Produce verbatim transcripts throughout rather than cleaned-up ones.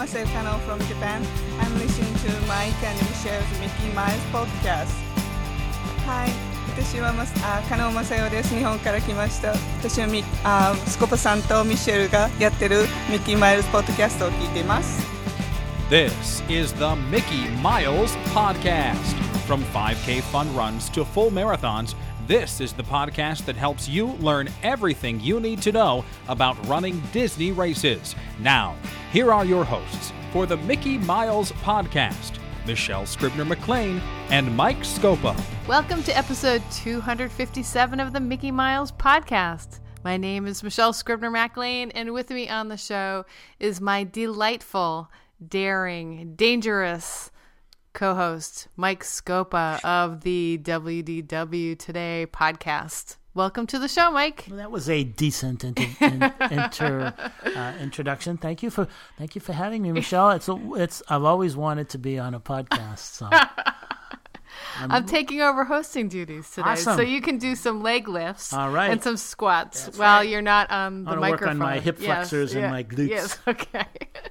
Masayo Kano from Japan. I'm listening to Mike and Michelle's Mickey Miles podcast. はい、私はまあ加納正代です。日本から来ました。私はミあスコパさんとミシェルがやってるミッキーマイルズポッドキャストを聞いています。 This is the Mickey Miles Podcast. From five K fun runs to full marathons, this is the podcast that helps you learn everything you need to know about running Disney races. Now, here are your hosts for the Mickey Miles Podcast, Michelle Scribner-McLean and Mike Scopa. Welcome to episode two hundred fifty-seven of the Mickey Miles Podcast. My name is Michelle Scribner-McLean, and with me on the show is my delightful, daring, dangerous co-host, Mike Scopa of the W D W Today podcast. Welcome to the show, Mike. Well, that was a decent inter, in, inter, uh, introduction. Thank you for thank you for having me, Michelle. It's a, it's I've always wanted to be on a podcast. So I'm, I'm taking over hosting duties today, awesome. So you can do some leg lifts All right. and some squats That's while right. you're not on the I want to microphone. work on my hip flexors yes, and yeah, my glutes. Yes, okay.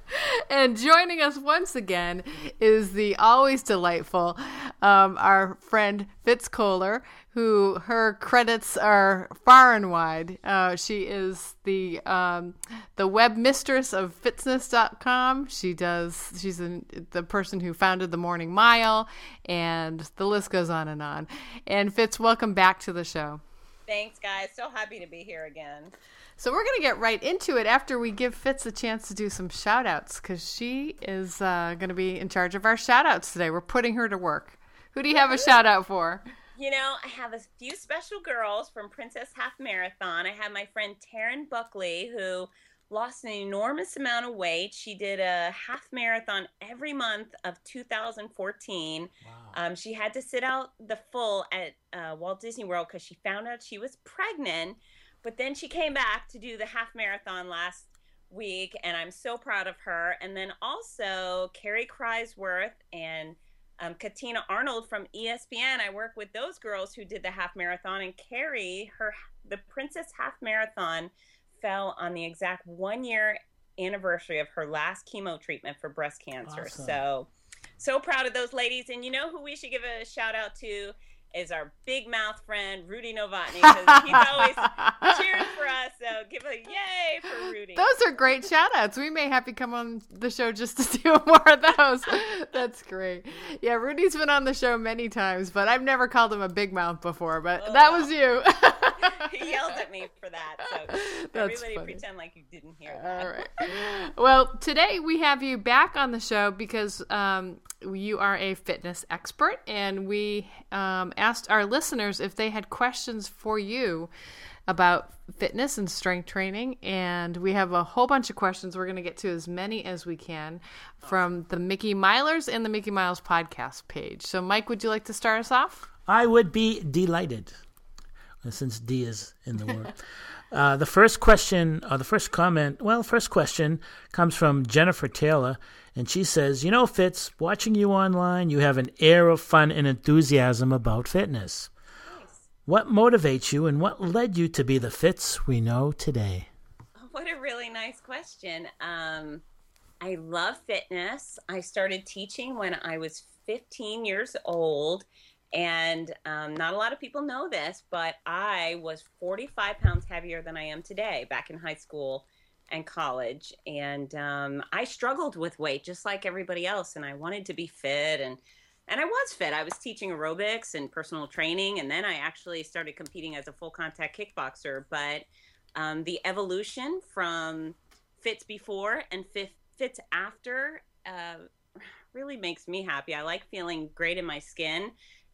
And joining us once again is the always delightful, um, our friend Fitz Kohler, who her credits are far and wide. Uh, she is the um, the web mistress of fitness dot com. She does. She's an, the person who founded the Morning Mile, and the list goes on and on. And Fitz, welcome back to the show. Thanks, guys. So happy to be here again. So we're going to get right into it after we give Fitz a chance to do some shout-outs, because she is uh, going to be in charge of our shout-outs today. We're putting her to work. Who do you have a shout-out for? You know, I have a few special girls from Princess Half Marathon. I have my friend Taryn Buckley, who lost an enormous amount of weight. She did a half marathon every month of two thousand fourteen. Wow. Um, she had to sit out the full at uh, Walt Disney World because she found out she was pregnant. But then she came back to do the half marathon last week, and I'm so proud of her. And then also Carrie Kreisworth and um, Katina Arnold from E S P N. I work with those girls who did the half marathon, and Carrie, her the Princess Half Marathon fell on the exact one year anniversary of her last chemo treatment for breast cancer. Awesome. So, so proud of those ladies. And you know who we should give a shout out to is our big mouth friend, Rudy Novotny, because he's always cheering for us. So give a yay for Rudy. Those are great shout outs. We may have to come on the show just to do more of those. That's great. Yeah, Rudy's been on the show many times, but I've never called him a big mouth before, but oh, that well. was you. He yelled at me for that. So That's everybody funny. Pretend like you didn't hear that. All right. Well, today we have you back on the show because um, you are a fitness expert, and we um, asked our listeners if they had questions for you about fitness and strength training, and we have a whole bunch of questions. We're going to get to as many as we can from the Mickey Milers and the Mickey Miles podcast page. So, Mike, would you like to start us off? I would be delighted, since D is in the word. Uh, the first question, or the first comment, well, first question comes from Jennifer Taylor, and she says, you know, Fitz, watching you online, you have an air of fun and enthusiasm about fitness. Nice. What motivates you, and what led you to be the Fitz we know today? What a really nice question. Um, I love fitness. I started teaching when I was fifteen years old. And um, not a lot of people know this, but I was forty-five pounds heavier than I am today back in high school and college. And um, I struggled with weight just like everybody else. And I wanted to be fit. And, and I was fit. I was teaching aerobics and personal training. And then I actually started competing as a full contact kickboxer. But um, the evolution from fits before and fit, fits after uh, really makes me happy. I like feeling great in my skin.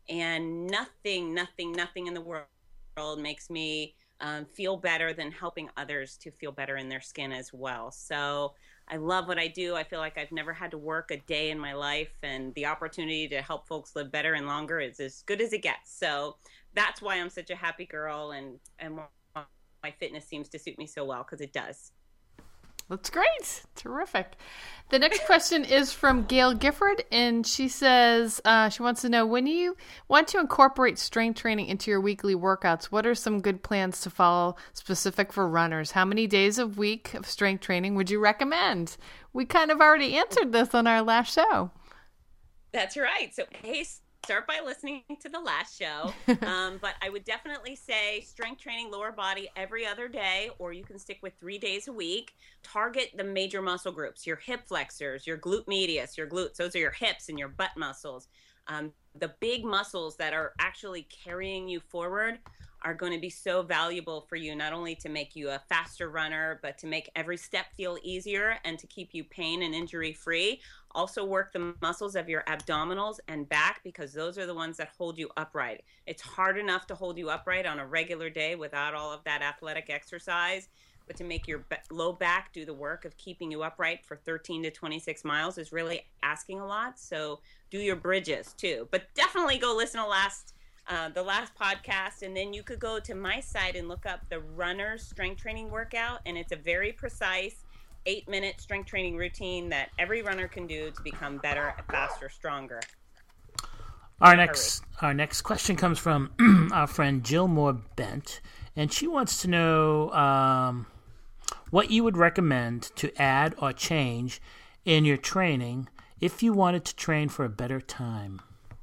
And nothing, nothing, nothing in the world makes me um, feel better than helping others to feel better in their skin as well. So I love what I do. I feel like I've never had to work a day in my life, and the opportunity to help folks live better and longer is as good as it gets. So that's why I'm such a happy girl, and, and my fitness seems to suit me so well, because it does. That's great. Terrific. The next question is from Gail Gifford, and she says uh, she wants to know, when you want to incorporate strength training into your weekly workouts, what are some good plans to follow specific for runners? How many days a week of strength training would you recommend? We kind of already answered this on our last show. That's right. So, hey, start by listening to the last show. Um, but I would definitely say strength training, lower body every other day, or you can stick with three days a week. Target the major muscle groups, your hip flexors, your glute medius, your glutes. Those are your hips and your butt muscles. Um, the big muscles that are actually carrying you forward are going to be so valuable for you, not only to make you a faster runner, but to make every step feel easier and to keep you pain and injury free. Also work the muscles of your abdominals and back, because those are the ones that hold you upright. It's hard enough to hold you upright on a regular day without all of that athletic exercise, but to make your low back do the work of keeping you upright for thirteen to twenty-six miles is really asking a lot. So do your bridges too, but definitely go listen to last Uh, the last podcast, and then you could go to my site and look up the runner's strength training workout, and it's a very precise eight minute strength training routine that every runner can do to become better, faster, stronger. Our next our next question comes from our friend Jill Moore Bent, and she wants to know um, what you would recommend to add or change in your training if you wanted to train for a better time.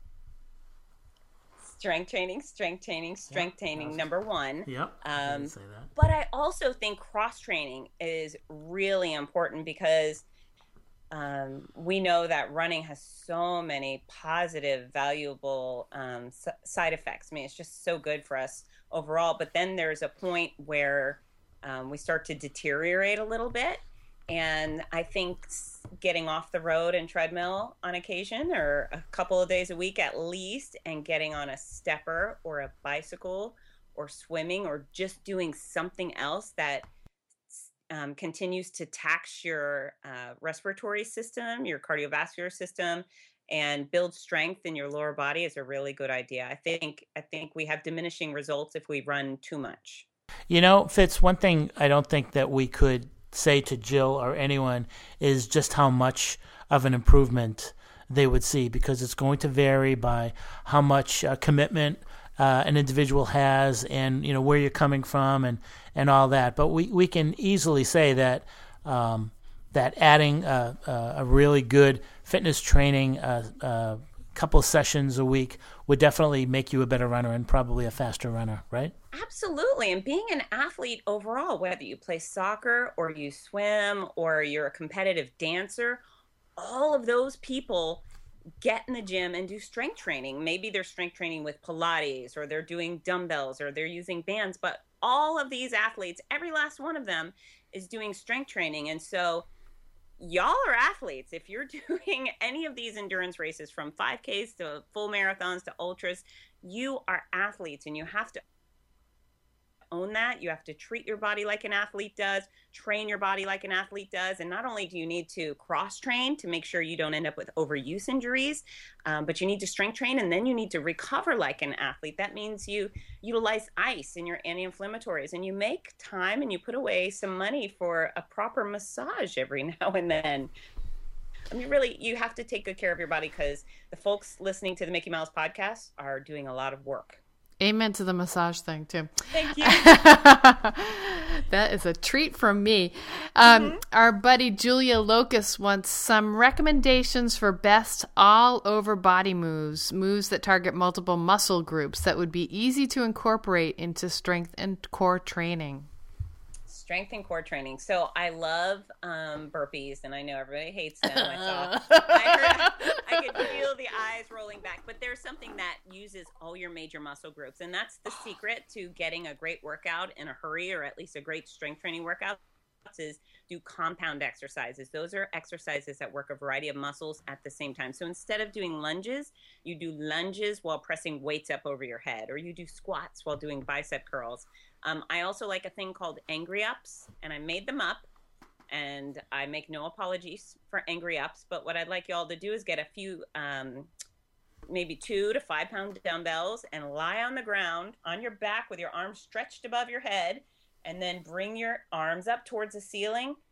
Strength training, strength training, strength yep, training, number one. Yep, um, I say that. But I also think cross-training is really important, because um, we know that running has so many positive, valuable um, s- side effects. I mean, it's just so good for us overall. But then there's a point where um, we start to deteriorate a little bit. And I think getting off the road and treadmill on occasion, or a couple of days a week at least, and getting on a stepper or a bicycle or swimming, or just doing something else that um, continues to tax your uh, respiratory system, your cardiovascular system, and build strength in your lower body is a really good idea. I think I think we have diminishing results if we run too much. You know, Fitz, one thing I don't think that we could say to Jill or anyone is just how much of an improvement they would see, because it's going to vary by how much uh, commitment uh, an individual has, and you know where you're coming from, and, and all that. But we, we can easily say that um, that adding a, a really good fitness training, a uh, uh, couple of sessions a week, would definitely make you a better runner and probably a faster runner, right? Absolutely. And being an athlete overall, whether you play soccer or you swim or you're a competitive dancer, all of those people get in the gym and do strength training. Maybe they're strength training with Pilates, or they're doing dumbbells, or they're using bands. But all of these athletes, every last one of them is doing strength training. And so y'all are athletes. If you're doing any of these endurance races, from five Ks to full marathons to ultras, you are athletes, and you have to own that. You have to treat your body like an athlete does, train your body like an athlete does. And not only do you need to cross train to make sure you don't end up with overuse injuries, um, but you need to strength train, and then you need to recover like an athlete. That means you utilize ice in your anti-inflammatories, and you make time and you put away some money for a proper massage every now and then. I mean, really, you have to take good care of your body, because the folks listening to the Mickey Miles podcast are doing a lot of work. Amen to the massage thing, too. Thank you. That is a treat from me. Um, mm-hmm. Our buddy Julia Locust wants some recommendations for best all-over body moves, moves that target multiple muscle groups that would be easy to incorporate into strength and core training. Strength and core training. So I love um, burpees, and I know everybody hates them. I saw, I, heard, I could feel the eyes rolling back, but there's something that uses all your major muscle groups, and that's the secret to getting a great workout in a hurry, or at least a great strength training workout, is do compound exercises. Those are exercises that work a variety of muscles at the same time. So instead of doing lunges, you do lunges while pressing weights up over your head, or you do squats while doing bicep curls. Um, I also like a thing called angry ups, and I made them up, and I make no apologies for angry ups. But what I'd like y'all to do is get a few, um, maybe two to five pound dumbbells, and lie on the ground on your back with your arms stretched above your head, and then bring your arms up towards the ceiling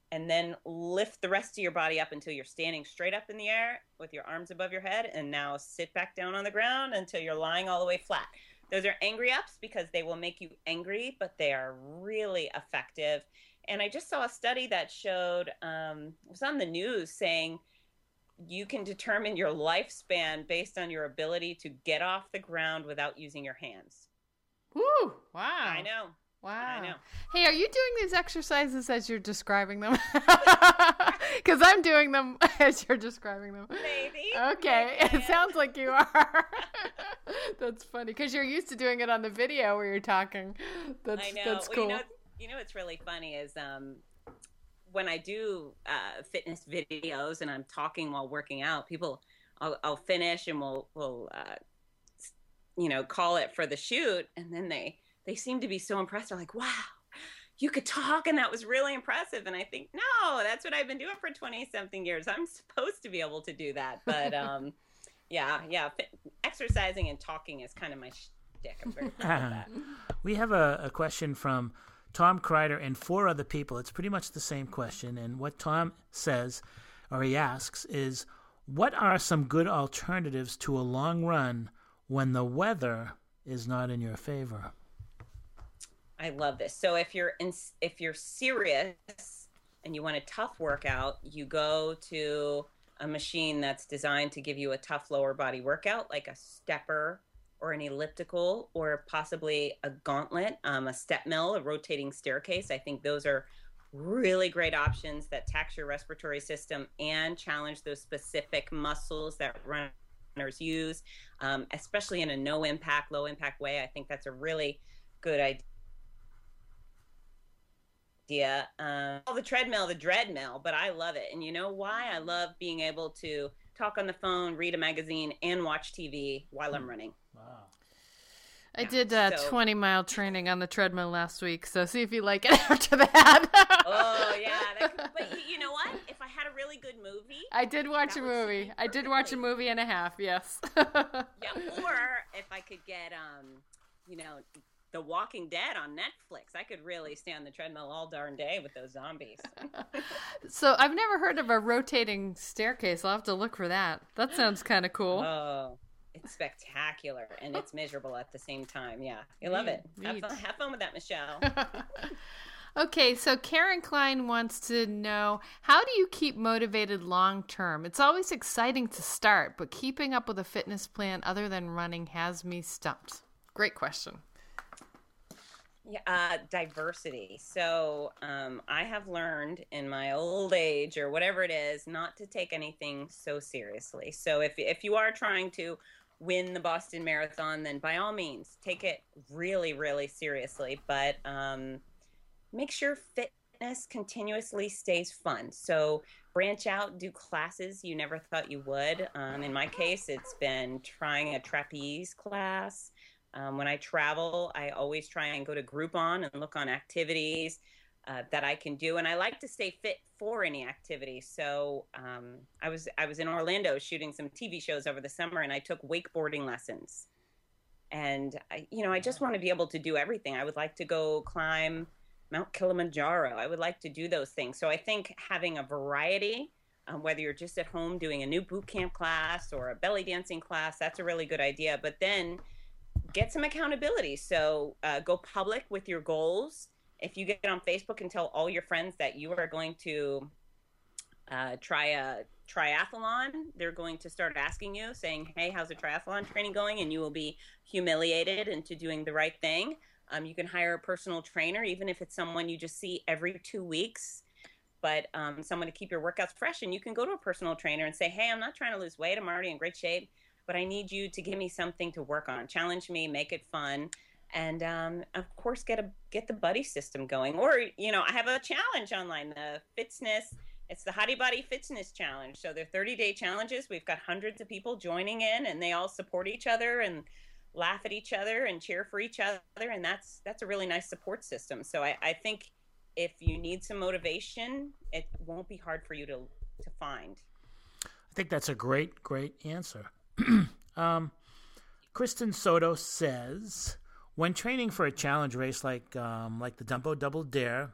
and then lift the rest of your body up until you're standing straight up in the air with your arms above your head. And now sit back down on the ground until you're lying all the way flat. Those are angry ups because they will make you angry, but they are really effective. And I just saw a study that showed, um, it was on the news, saying you can determine your lifespan based on your ability to get off the ground without using your hands. Woo! Wow. I know. Wow. I know. Hey, are you doing these exercises as you're describing them? Because I'm doing them as you're describing them. Maybe. Okay. Maybe It sounds like you are. That's funny. Because you're used to doing it on the video where you're talking. That's, I know. that's Well, cool. you know, you know what's really funny is um, when I do uh, fitness videos and I'm talking while working out, people, I'll, I'll finish and we'll, we'll uh, you know, call it for the shoot. And then they, they seem to be so impressed. They're like, wow, you could talk and that was really impressive. And I think, no, that's what I've been doing for twenty something years. I'm supposed to be able to do that. But um, yeah, yeah, fit, exercising and talking is kind of my shtick. I'm very proud of that. We have a, a question from Tom Kreider and four other people. It's pretty much the same question. And what Tom says, or he asks, is what are some good alternatives to a long run when the weather is not in your favor? I love this. So if you're in, if you're serious and you want a tough workout, you go to a machine that's designed to give you a tough lower body workout, like a stepper or an elliptical or possibly a gauntlet, um, a step mill, a rotating staircase. I think those are really great options that tax your respiratory system and challenge those specific muscles that runners use, um, especially in a no impact, low impact way. I think that's a really good idea. idea. Um, call the treadmill the dreadmill, but I love it. And you know why? I love being able to talk on the phone, read a magazine, and watch T V while I'm running. Wow. I Yeah, did uh, so- twenty mile training on the treadmill last week, so see if you like it after that. Oh, yeah. That could, but you know what? If I had a really good movie, I did watch That a would movie. suit me I did watch a perfectly. movie and a half, yes. yeah, or if I could get, um, you know, The Walking Dead on Netflix, I could really stay on the treadmill all darn day with those zombies. So I've never heard of a rotating staircase. I'll have to look for that. That sounds kind of cool. Oh, it's spectacular and it's miserable at the same time. Yeah, you love it. Have Neat. fun, have fun with that, Michelle. Okay, so Karen Klein wants to know, how do you keep motivated long term? It's always exciting to start, but keeping up with a fitness plan other than running has me stumped. Great question. Yeah, uh, diversity. So um, I have learned in my old age or whatever it is not to take anything so seriously. So if if you are trying to win the Boston Marathon, then by all means take it really, really seriously. But um, make sure fitness continuously stays fun. So branch out, do classes you never thought you would. Um, in my case, it's been trying a trapeze class. Um, when I travel, I always try and go to Groupon and look on activities uh, that I can do, and I like to stay fit for any activity. So um, I was I was in Orlando shooting some T V shows over the summer, and I took wakeboarding lessons. And I, you know, I just want to be able to do everything. I would like to go climb Mount Kilimanjaro. I would like to do those things. So I think having a variety, um, whether you're just at home doing a new boot camp class or a belly dancing class, that's a really good idea. But then get some accountability. So uh, go public with your goals. If you get on Facebook and tell all your friends that you are going to uh, try a triathlon, they're going to start asking you, saying, hey, how's the triathlon training going? And you will be humiliated into doing the right thing. Um, you can hire a personal trainer, even if it's someone you just see every two weeks, but um, someone to keep your workouts fresh. And you can go to a personal trainer and say, hey, I'm not trying to lose weight. I'm already in great shape, but I need you to give me something to work on. Challenge me, make it fun. And um, of course, get a get the buddy system going. Or, you know, I have a challenge online, the Fitness. It's the Hottie Body Fitness Challenge. So they're thirty-day challenges. We've got hundreds of people joining in, and they all support each other and laugh at each other and cheer for each other. And that's that's a really nice support system. So I, I think if you need some motivation, it won't be hard for you to to find. I think that's a great, great answer. um, Kristen Soto says, when training for a challenge race like um, like the Dumbo Double Dare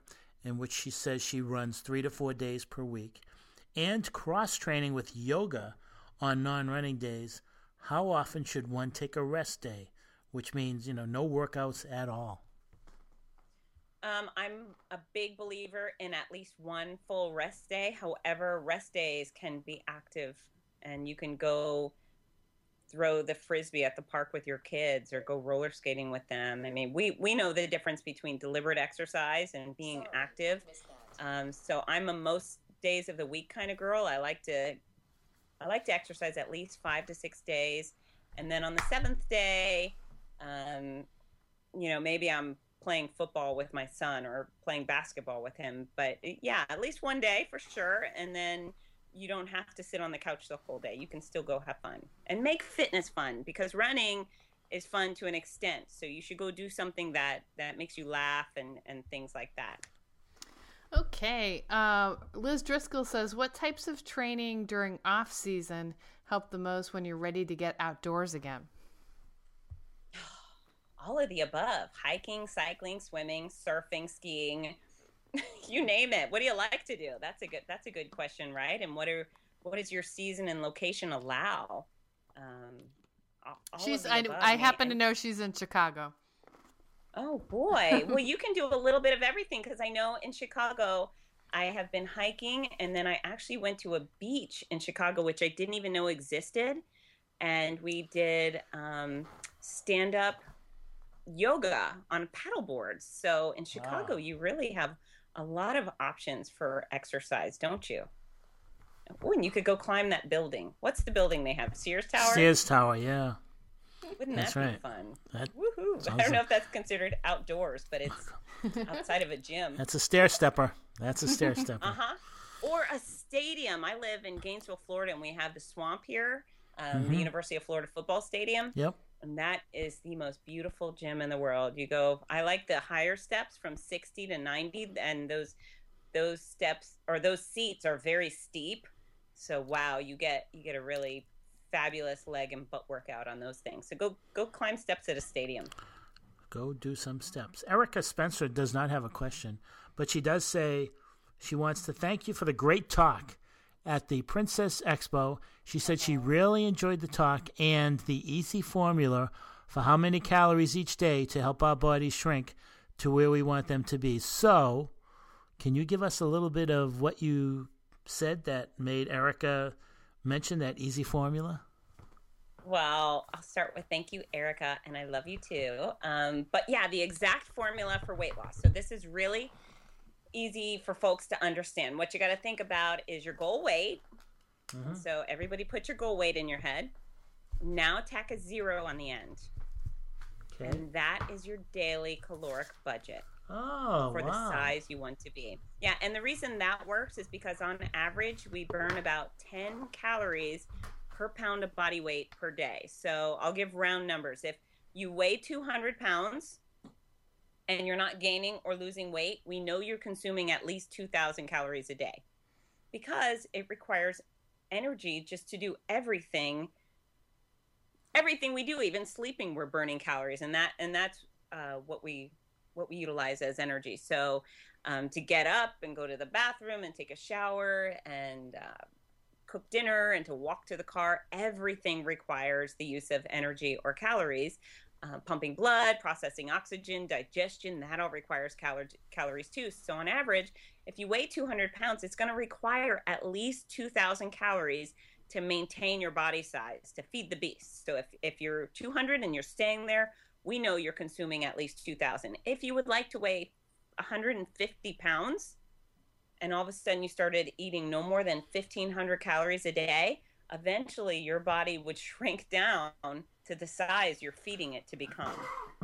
in which she says she runs three to four days per week, and cross-training with yoga on non-running days, how often should one take a rest day, which means, you know, no workouts at all? Um, I'm a big believer in at least one full rest day. However, rest days can be active, and you can go throw the frisbee at the park with your kids or go roller skating with them. I mean, we, we know the difference between deliberate exercise and being active. Um, so I'm a most days of the week kind of girl. I like to I like to exercise at least five to six days. And then on the seventh day, um, you know, maybe I'm playing football with my son or playing basketball with him. But yeah, at least one day for sure. And then you don't have to sit on the couch the whole day. You can still go have fun and make fitness fun, because running is fun to an extent. So you should go do something that, that makes you laugh and, and things like that. Okay. Uh, Liz Driscoll says, what types of training during off season help the most when you're ready to get outdoors again? All of the above: hiking, cycling, swimming, surfing, skiing, you name it. What do you like to do? That's a good, that's a good question, right? And what are, what does your season and location allow? Um, all, all she's, of the I, above, I happen and, to know she's in Chicago. Oh boy. Well, you can do a little bit of everything, because I know in Chicago, I have been hiking, and then I actually went to a beach in Chicago, which I didn't even know existed. And we did um, stand-up yoga on paddle boards. So in Chicago, wow. You really have a lot of options for exercise, don't you? Oh, and you could go climb that building. What's the building they have? Sears Tower? Sears Tower, yeah. Wouldn't that's that be right. fun? That Woohoo! I don't know like... if that's considered outdoors, but it's outside of a gym. That's a stair stepper. That's a stair stepper. Uh-huh. Or a stadium. I live in Gainesville, Florida, and we have the Swamp here, um, Mhm. the University of Florida football stadium. Yep. And that is the most beautiful gym in the world. You go, I like the higher steps from sixty to ninety, and those those steps or those seats are very steep. So wow, you get you get a really fabulous leg and butt workout on those things. So go go climb steps at a stadium. Go do some steps. Erica Spencer does not have a question, but she does say she wants to thank you for the great talk at the Princess Expo. She said she really enjoyed the talk and the easy formula for how many calories each day to help our bodies shrink to where we want them to be. So, can you give us a little bit of what you said that made Erica mention that easy formula? Well, I'll start with thank you, Erica, and I love you too. Um, but yeah, the exact formula for weight loss. So this is really easy for folks to understand. What you got to think about is your goal weight. Mm-hmm. So everybody put your goal weight in your head. Now tack a zero on the end. Okay. And that is your daily caloric budget. Oh, for wow. the size you want to be. Yeah, and the reason that works is because on average, we burn about ten calories per pound of body weight per day. So I'll give round numbers. If you weigh two hundred pounds and you're not gaining or losing weight, we know you're consuming at least two thousand calories a day, because it requires energy just to do everything. Everything we do, even sleeping, we're burning calories, and that and that's uh, what we what we utilize as energy. So um, to get up and go to the bathroom and take a shower and uh, cook dinner and to walk to the car, everything requires the use of energy or calories. Uh, pumping blood, processing oxygen, digestion, that all requires cal- calories too. So on average, if you weigh two hundred pounds, it's going to require at least two thousand calories to maintain your body size, to feed the beast. So if, if you're two hundred and you're staying there, we know you're consuming at least two thousand. If you would like to weigh one hundred fifty pounds and all of a sudden you started eating no more than fifteen hundred calories a day, eventually your body would shrink down to the size you're feeding it to become.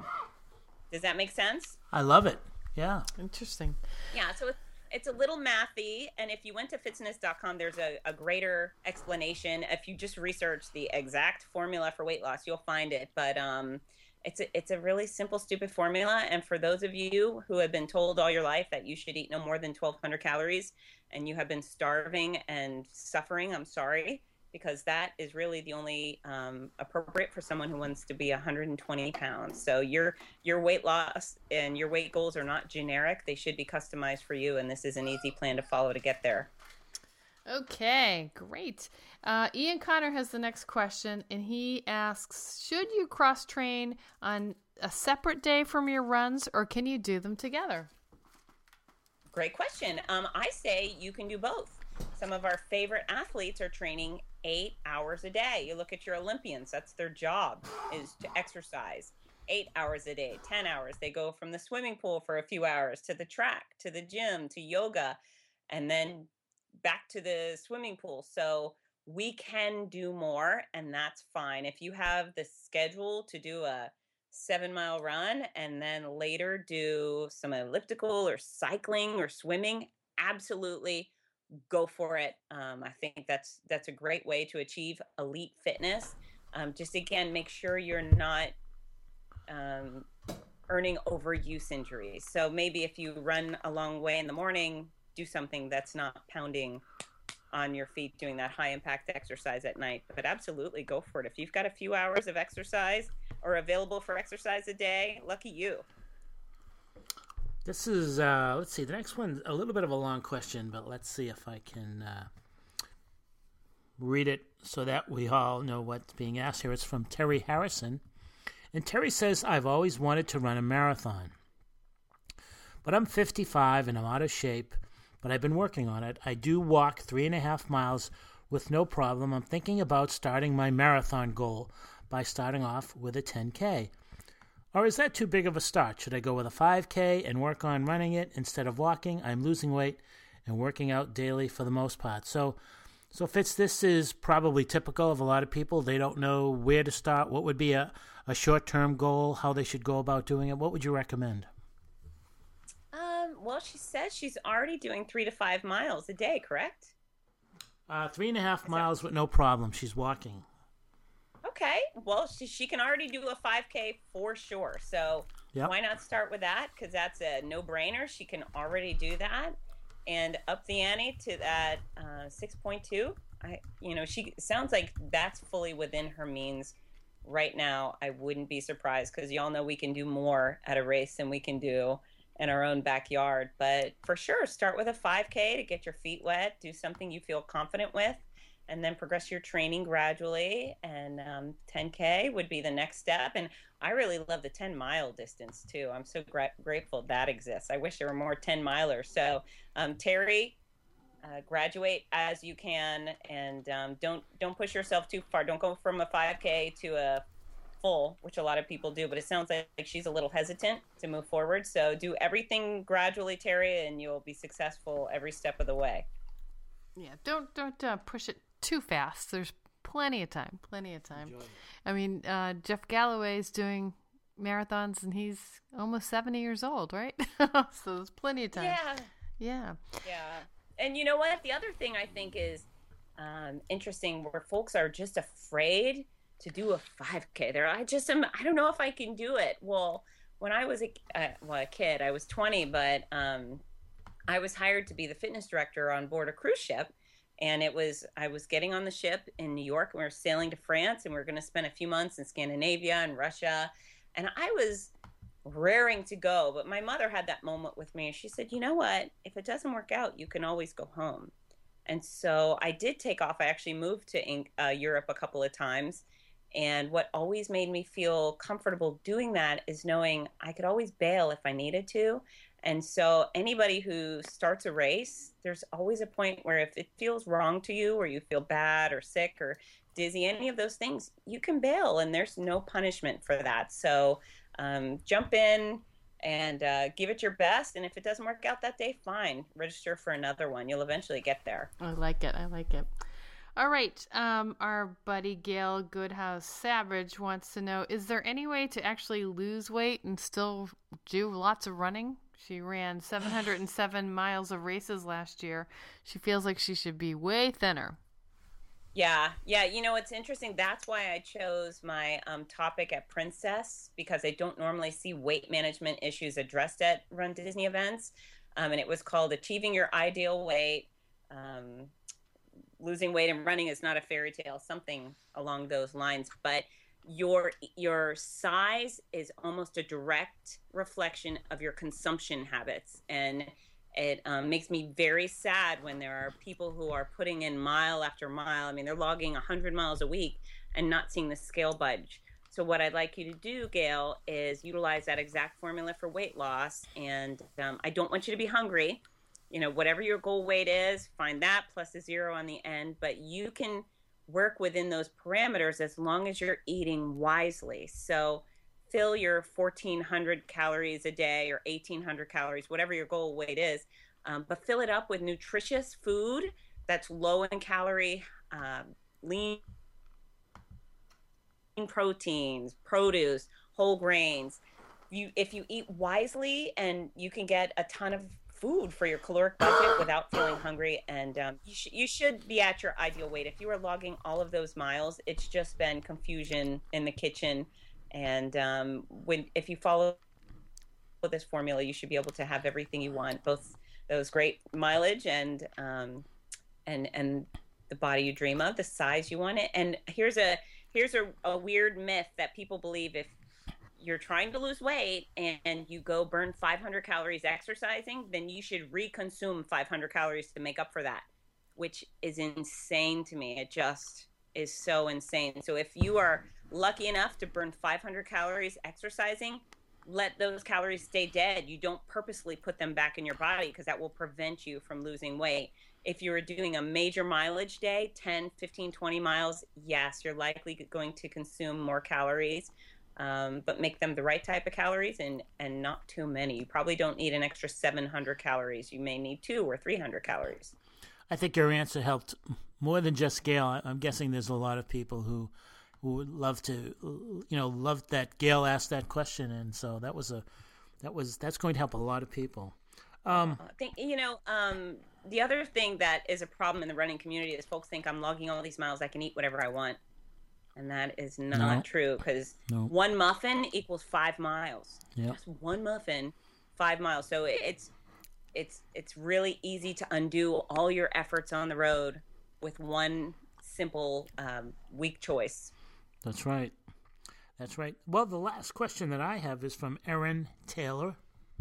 Does that make sense? I love it. Yeah. Interesting. Yeah, so it's a little mathy, and if you went to fitness dot com, there's a, a greater explanation. If you just research the exact formula for weight loss, you'll find it. But um, it's a, it's a really simple, stupid formula. And for those of you who have been told all your life that you should eat no more than twelve hundred calories, and you have been starving and suffering, I'm sorry. because that is really the only um, appropriate for someone who wants to be one hundred twenty pounds. So your your weight loss and your weight goals are not generic. They should be customized for you, and this is an easy plan to follow to get there. Okay, great. Uh, Ian Connor has the next question, and he asks, should you cross-train on a separate day from your runs, or can you do them together? Great question. Um, I say you can do both. Some of our favorite athletes are training eight hours a day. You look at your Olympians, that's their job, is to exercise eight hours a day, ten hours. They go from the swimming pool for a few hours to the track, to the gym, to yoga, and then back to the swimming pool. So we can do more, and that's fine. If you have the schedule to do a seven mile run and then later do some elliptical or cycling or swimming, absolutely go for it. Um, I think that's that's a great way to achieve elite fitness. Um, just again, make sure you're not um, earning overuse injuries. So maybe if you run a long way in the morning, do something that's not pounding on your feet, doing that high impact exercise at night. But absolutely go for it. If you've got a few hours of exercise or available for exercise a day, lucky you. This is, uh, let's see, the next one's a little bit of a long question, but let's see if I can uh, read it so that we all know what's being asked here. It's from Terry Harrison. And Terry says, I've always wanted to run a marathon, but I'm fifty-five and I'm out of shape, but I've been working on it. I do walk three and a half miles with no problem. I'm thinking about starting my marathon goal by starting off with a ten K. Or is that too big of a start? Should I go with a five K and work on running it instead of walking? I'm losing weight and working out daily for the most part. So, so Fitz, this is probably typical of a lot of people. They don't know where to start. What would be a, a short-term goal, how they should go about doing it? What would you recommend? Um, well, she says she's already doing three to five miles a day, correct? Uh, three and a half miles with no problem. She's walking. Okay, well, she, she can already do a five K for sure. So yep. Why not start with that? Because that's a no-brainer. She can already do that, and up the ante to that uh, six point two. I, you know, she sounds like that's fully within her means right now. I wouldn't be surprised because y'all know we can do more at a race than we can do in our own backyard. But for sure, start with a five K to get your feet wet. Do something you feel confident with, and then progress your training gradually. And um, ten K would be the next step. And I really love the ten mile distance too. I'm so gra- grateful that exists. I wish there were more ten milers. So um, Terry, uh, graduate as you can, and um, don't don't push yourself too far. Don't go from a five K to a full, which a lot of people do. But it sounds like, like she's a little hesitant to move forward. So do everything gradually, Terry, and you'll be successful every step of the way. Yeah, don't don't uh, push it too fast. There's plenty of time, plenty of time. Enjoy. I mean, uh, Jeff Galloway's doing marathons, and he's almost seventy years old, right? So there's plenty of time. Yeah. Yeah. Yeah. And you know what? The other thing I think is um, interesting, where folks are just afraid to do a five K. They're, I just am, I don't know if I can do it. Well, when I was a, uh, well, a kid, I was twenty, but um, I was hired to be the fitness director on board a cruise ship. And it was, I was getting on the ship in New York, and we were sailing to France, and we were going to spend a few months in Scandinavia and Russia. And I was raring to go, but my mother had that moment with me, and she said, you know what, if it doesn't work out, you can always go home. And so I did take off. I actually moved to uh, Europe a couple of times. And what always made me feel comfortable doing that is knowing I could always bail if I needed to. And so anybody who starts a race, there's always a point where if it feels wrong to you, or you feel bad or sick or dizzy, any of those things, you can bail, and there's no punishment for that. So um, jump in and uh, give it your best. And if it doesn't work out that day, fine. Register for another one. You'll eventually get there. I like it. I like it. All right. Um, our buddy Gail Goodhouse Savage wants to know, is there any way to actually lose weight and still do lots of running? She ran seven hundred seven miles of races last year. She feels like she should be way thinner. Yeah. Yeah. You know, it's interesting. That's why I chose my um, topic at Princess, because I don't normally see weight management issues addressed at Run Disney events. Um, and it was called Achieving Your Ideal Weight. Um, losing weight and running is not a fairy tale, something along those lines. But your your size is almost a direct reflection of your consumption habits. And it um, makes me very sad when there are people who are putting in mile after mile. I mean, they're logging one hundred miles a week and not seeing the scale budge. So what I'd like you to do, Gail, is utilize that exact formula for weight loss. And um, I don't want you to be hungry. You know, whatever your goal weight is, find that plus a zero on the end. But you can work within those parameters as long as you're eating wisely. So fill your fourteen hundred calories a day or eighteen hundred calories, whatever your goal weight is, um, but fill it up with nutritious food that's low in calorie, uh, lean proteins, produce, whole grains. You, if you eat wisely, and you can get a ton of food for your caloric budget without feeling hungry, and um, you, sh- you should be at your ideal weight. If you are logging all of those miles, it's just been confusion in the kitchen. And um, when if you follow this formula, you should be able to have everything you want, both those great mileage and um, and and the body you dream of, the size you want it. And here's a here's a, a weird myth that people believe: if you're trying to lose weight and, and you go burn five hundred calories exercising, then you should reconsume five hundred calories to make up for that, which is insane to me. It just is so insane. So if you are lucky enough to burn five hundred calories exercising, let those calories stay dead. You don't purposely put them back in your body, because that will prevent you from losing weight. If you're doing a major mileage day, ten, fifteen, twenty miles, yes, you're likely going to consume more calories, um, but make them the right type of calories and, and not too many. You probably don't need an extra seven hundred calories. You may need two or three hundred calories. I think your answer helped more than just Gail. I'm guessing there's a lot of people who who would love to, you know, love that Gail asked that question, and so that was a that was that's going to help a lot of people. Um, I think, you know, um, the other thing that is a problem in the running community is folks think I'm logging all these miles, I can eat whatever I want, and that is not No. true, because No. one muffin equals five miles. Yep. Just one muffin, five miles. So it's it's it's really easy to undo all your efforts on the road with one simple um, weak choice. That's right. That's right. Well, the last question that I have is from Erin Taylor.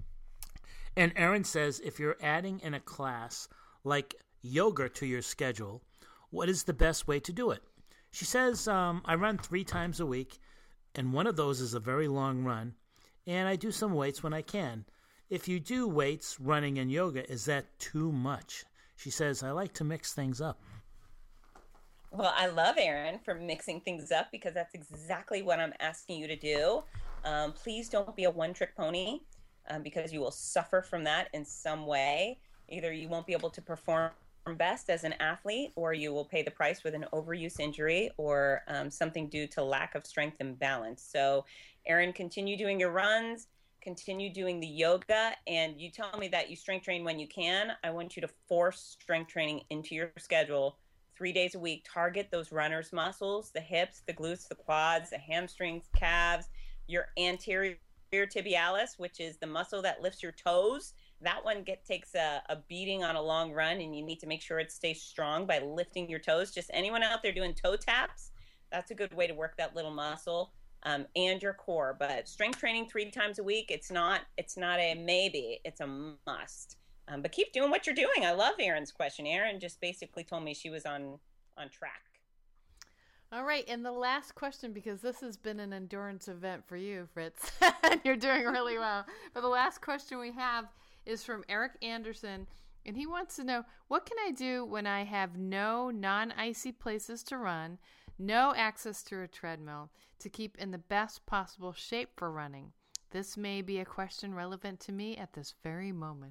And Erin says, if you're adding in a class like yoga to your schedule, what is the best way to do it? She says, um, I run three times a week, and one of those is a very long run, and I do some weights when I can. If you do weights, running, and yoga, is that too much? She says, I like to mix things up. Well, I love Erin for mixing things up, because that's exactly what I'm asking you to do. Um, please don't be a one-trick pony, um, because you will suffer from that in some way. Either you won't be able to perform best as an athlete, or you will pay the price with an overuse injury or um, something due to lack of strength and balance. So, Erin, continue doing your runs, continue doing the yoga, and you tell me that you strength train when you can. I want you to force strength training into your schedule three days a week. Target those runner's muscles, the hips, the glutes, the quads, the hamstrings, calves, your anterior tibialis, which is the muscle that lifts your toes. That one get, takes a, a beating on a long run, and you need to make sure it stays strong by lifting your toes. Just anyone out there doing toe taps, that's a good way to work that little muscle, um, and your core. But strength training three times a week, it's not it's not a maybe, it's a must. Um, but keep doing what you're doing. I love Erin's question. Erin just basically told me she was on, on track. All right, and the last question, because this has been an endurance event for you, Fritz, and you're doing really well. But the last question we have is from Eric Anderson, and he wants to know, what can I do when I have no non-icy places to run, no access to a treadmill, to keep in the best possible shape for running? This may be a question relevant to me at this very moment.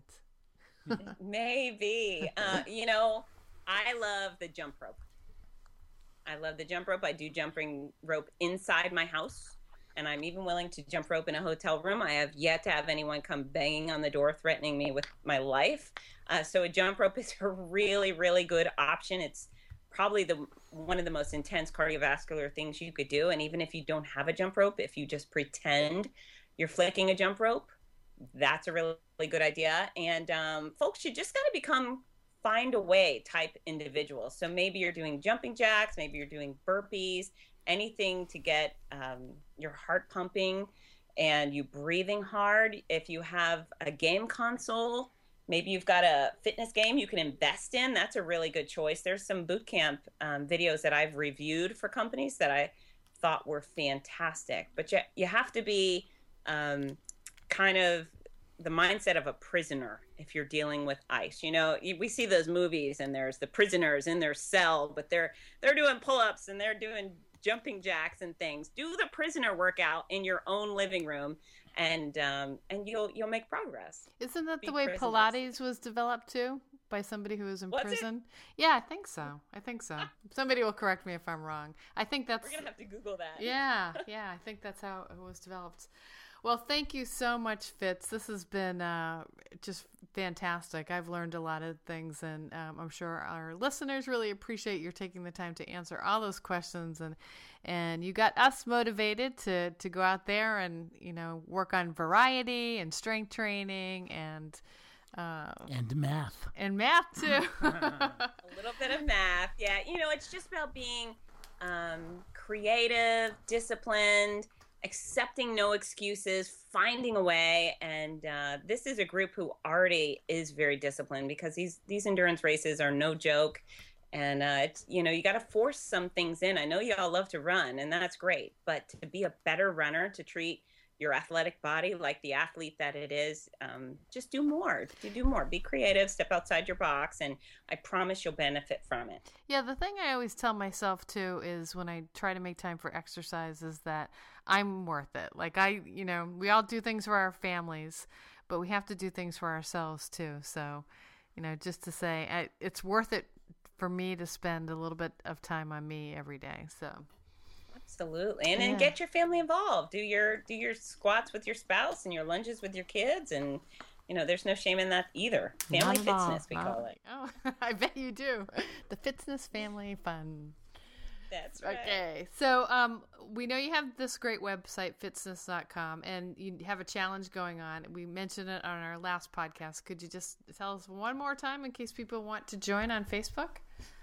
Maybe. Uh, you know, I love the jump rope. I love the jump rope. I do jumping rope inside my house, and I'm even willing to jump rope in a hotel room. I have yet to have anyone come banging on the door threatening me with my life. Uh, so a jump rope is a really, really good option. It's probably the one of the most intense cardiovascular things you could do. And even if you don't have a jump rope, if you just pretend you're flicking a jump rope, that's a really, really good idea. And um, folks, you just got to become find a way type individual. So maybe you're doing jumping jacks, maybe you're doing burpees, anything to get um, your heart pumping and you breathing hard. If you have a game console, maybe you've got a fitness game you can invest in, that's a really good choice. There's some boot camp um, videos that I've reviewed for companies that I thought were fantastic. But you, you have to be um, kind of the mindset of a prisoner if you're dealing with ice. You know, we see those movies and there's the prisoners in their cell, but they're they're doing pull-ups and they're doing jumping jacks and things. Do the prisoner workout in your own living room, and um, and you'll you'll make progress. Isn't that Be the way prisoners. Pilates was developed too? By somebody who was in Was it? prison? Yeah, I think so. I think so. Somebody will correct me if I'm wrong. I think that's We're gonna have to Google that. Yeah, yeah, I think that's how it was developed. Well, thank you so much, Fitz. This has been uh, just fantastic. I've learned a lot of things, and um, I'm sure our listeners really appreciate your taking the time to answer all those questions, and and you got us motivated to to go out there and, you know, work on variety and strength training and uh, And math. and math too. A little bit of math. Yeah, you know, it's just about being um, creative, disciplined, accepting no excuses, finding a way. And uh, this is a group who already is very disciplined, because these these endurance races are no joke. And uh, it's, you know, you got to force some things in. I know you all love to run, and that's great, but to be a better runner, to treat your athletic body like the athlete that it is, um, just do more. Do do more. Be creative. Step outside your box, and I promise you'll benefit from it. Yeah, the thing I always tell myself too is when I try to make time for exercise is that I'm worth it. Like I, you know, we all do things for our families, but we have to do things for ourselves too. So, you know, just to say I, it's worth it for me to spend a little bit of time on me every day. So. Absolutely. And then Yeah. get your family involved. Do your do your squats with your spouse and your lunges with your kids, and you know, there's no shame in that either. Family Not at all. fitness, we Not- call it. Oh, I bet you do. The Fitness Family Fun. That's right. Okay. So um, we know you have this great website, fitzness dot com, and you have a challenge going on. We mentioned it on our last podcast. Could you just tell us one more time in case people want to join on Facebook?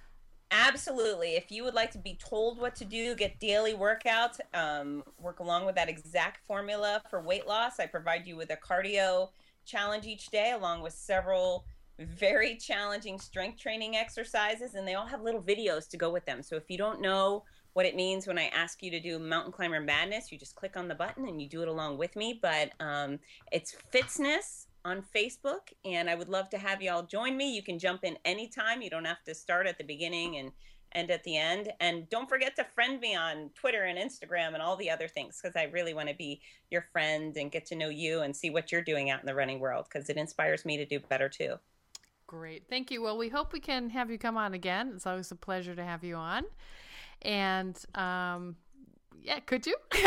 Absolutely. If you would like to be told what to do, get daily workouts, um, work along with that exact formula for weight loss, I provide you with a cardio challenge each day, along with several very challenging strength training exercises, and they all have little videos to go with them. So if you don't know what it means when I ask you to do Mountain Climber Madness, you just click on the button and you do it along with me. But um, it's Fitzness on Facebook, and I would love to have you all join me. You can jump in anytime. You don't have to start at the beginning and end at the end. And don't forget to friend me on Twitter and Instagram and all the other things, because I really want to be your friend and get to know you and see what you're doing out in the running world, because it inspires me to do better too. Great. Thank you. Well, we hope we can have you come on again. It's always a pleasure to have you on. And um, yeah, could you? could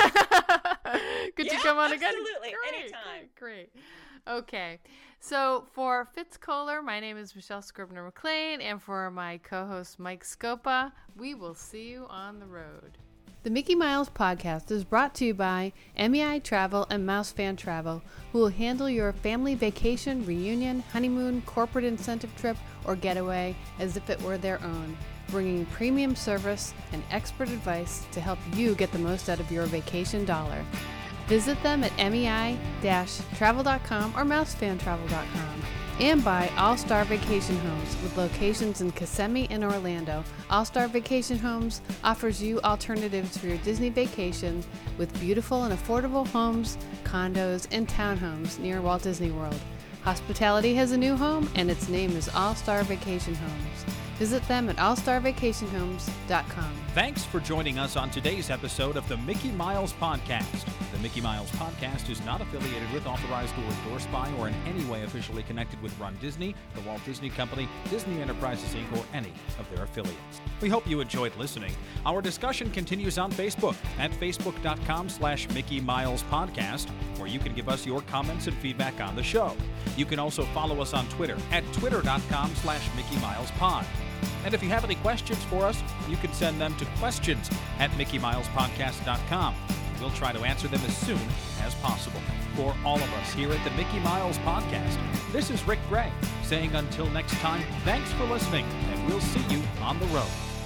Yeah, you come on again? absolutely. Great, Anytime. Great, great. Okay. So for Fitz Kohler, my name is Michelle Scribner McLean, and for my co-host Mike Scopa, we will see you on the road. The Mickey Miles podcast is brought to you by M E I Travel and Mouse Fan Travel, who will handle your family vacation, reunion, honeymoon, corporate incentive trip, or getaway as if it were their own, bringing premium service and expert advice to help you get the most out of your vacation dollar. Visit them at M E I travel dot com or mouse fan travel dot com. And by All Star Vacation Homes, with locations in Kissimmee and Orlando. All Star Vacation Homes offers you alternatives for your Disney vacation with beautiful and affordable homes, condos, and townhomes near Walt Disney World. Hospitality has a new home, and its name is All Star Vacation Homes. Visit them at all star vacation homes dot com. Thanks for joining us on today's episode of the Mickey Miles Podcast. The Mickey Miles Podcast is not affiliated with, authorized, or endorsed by, or in any way officially connected with Run Disney, the Walt Disney Company, Disney Enterprises, Incorporated, or any of their affiliates. We hope you enjoyed listening. Our discussion continues on Facebook at facebook dot com slash Mickey Miles Podcast, where you can give us your comments and feedback on the show. You can also follow us on Twitter at twitter dot com slash Mickey Miles Pod. And if you have any questions for us, you can send them to questions at mickey miles podcast dot com. and we'll try to answer them as soon as possible. For all of us here at the Mickey Miles Podcast, this is Rick Gray saying until next time, thanks for listening, and we'll see you on the road.